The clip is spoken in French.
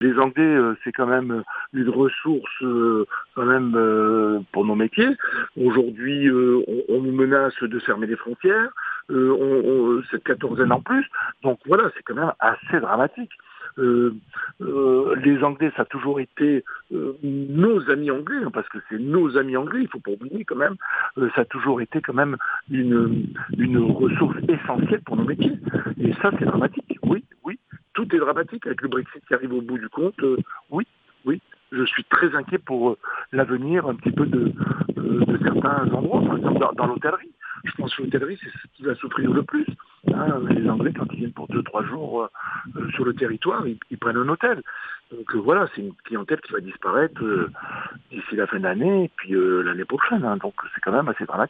Les Anglais, c'est quand même une ressource quand même pour nos métiers. Aujourd'hui, on nous menace de fermer les frontières, cette quatorzaine en plus. Donc voilà, c'est quand même assez dramatique. Les Anglais, ça a toujours été nos amis anglais, hein, parce que c'est nos amis anglais, il faut pas oublier quand même, ça a toujours été quand même une ressource essentielle pour nos métiers. Et ça, c'est dramatique, oui, oui. Tout est dramatique avec le Brexit qui arrive au bout du compte. Oui, oui. Je suis très inquiet pour l'avenir un petit peu de certains endroits, par exemple dans l'hôtellerie. Je pense que l'hôtellerie, c'est ce qui va souffrir le plus. Hein, les Anglais, quand ils viennent pour 2-3 jours sur le territoire, ils prennent un hôtel. Donc voilà, c'est une clientèle qui va disparaître d'ici la fin de l'année et puis l'année prochaine. Hein, donc c'est quand même assez dramatique.